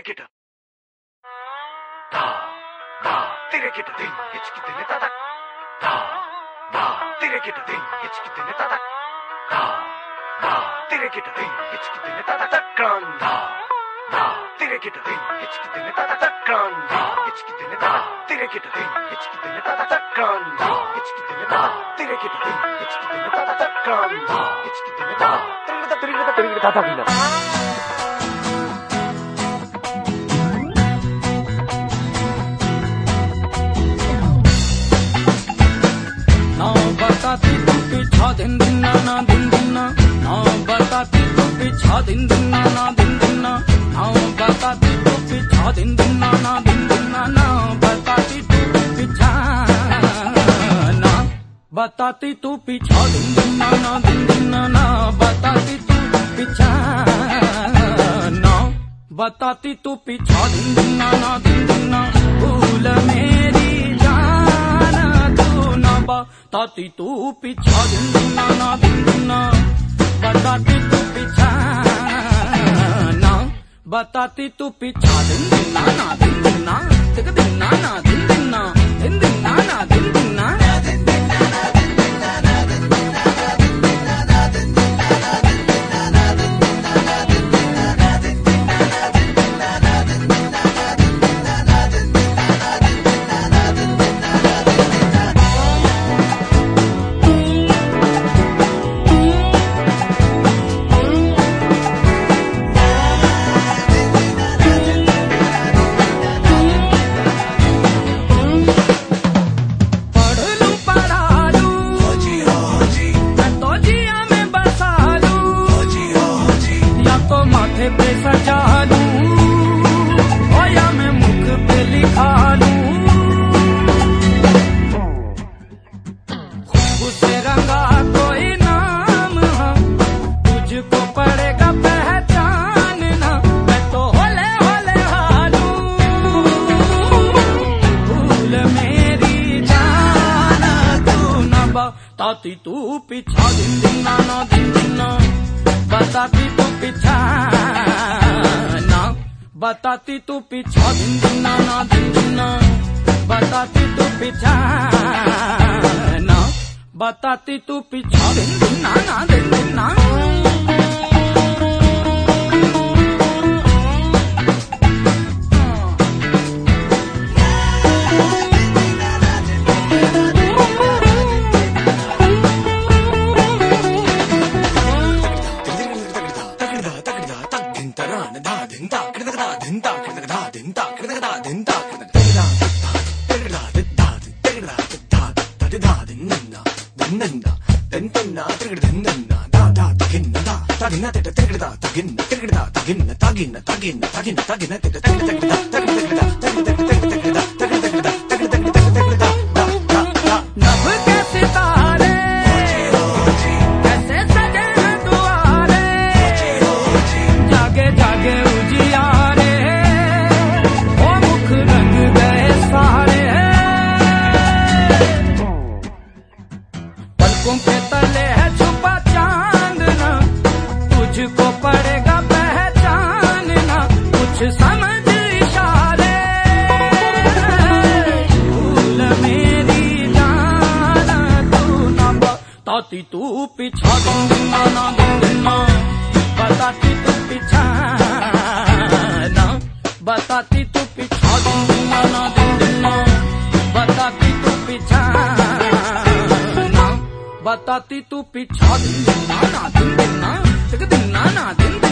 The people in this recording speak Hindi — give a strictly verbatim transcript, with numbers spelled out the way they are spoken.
किट धा धा तेरे किट दिन हिचकी दिन दादा धा धा तेरे किट दिन हिचकी दिन दादा धा धा तेरे किट दिन हिचकी दिन दादा तक्रान धा धा तेरे किट दिन हिचकी दिन दादा तक्रान धा हिचकी दिन दादा तेरे किट दिन हिचकी दिन दादा तक्रान धा हिचकी दिन दादा तेरे किट दिन हिचकी दिन दादा तक्रान धा हिचकी दिन दादा तेरे किट तेरे किट तेरे किट दादा भी ना बताती तू पीछा दिन दिन ना ना दिन दिन ना ना बताती तू पीछा दिन दिन ना ना दिन दिन ना ना बताती तू पीछा दिन दिन ना ना दिन दिन ना ना बताती तू पीछा ना बताती तू पीछा दिन दिन ना ना दिन दिन ना ना बताती तू पीछा ना बताती तू पीछा दिन दिन ना ना दिन दिन ना भूल मेरी बताती तू पीछा दिन दिन ना ना दिन दिन ना बताती तू पीछा ना बताती तू पीछा दिन दिन ना ना दिन दिन ना दिन दिन ना ना दिन दिन ना दिन दिन ना ना दिन दिन ना पे सजा लूं और या मैं मुख पे लिखा लूं खुशबू से रंगा कोई नाम तुझको पड़ेगा पहचानना मैं तो होले होले हालूं भूल मेरी जाना तू न बताती तू पीछा दिन दिन ना ना दिन दिन ना बताती तू पीछा ना बताती तू पीछा दिन दिन ना ना दिन दिन ना बताती तू पीछा ना बताती तू पीछा दिन दिन ना ना दिन दिन ना नभ के सितारे कैसे सजे हैं दुआरे जागे जागे उजियारे वो मुख रंग गए सारे पलकों के तले है छुपा चांदना तुझको पड़ेगा पहचानना कुछ समझ इशारे भूल मेरी जाना तू न बताती तू पीछा दिन दिन ना ना दिन दिन ना बताती तू पीछा ना बताती तू पीछा दिन दिन ना ना दिन दिन ना बताती तू पीछा ना बताती तू पीछा दिन दिन ना ना दिन दिन ना दिन ना ना दिन